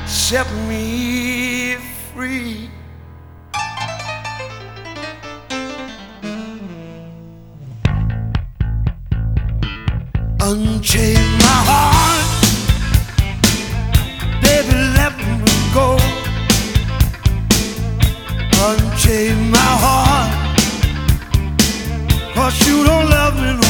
set me free. Unchain my heart, baby, let me go. Unchain my heart, 'cause you don't love me no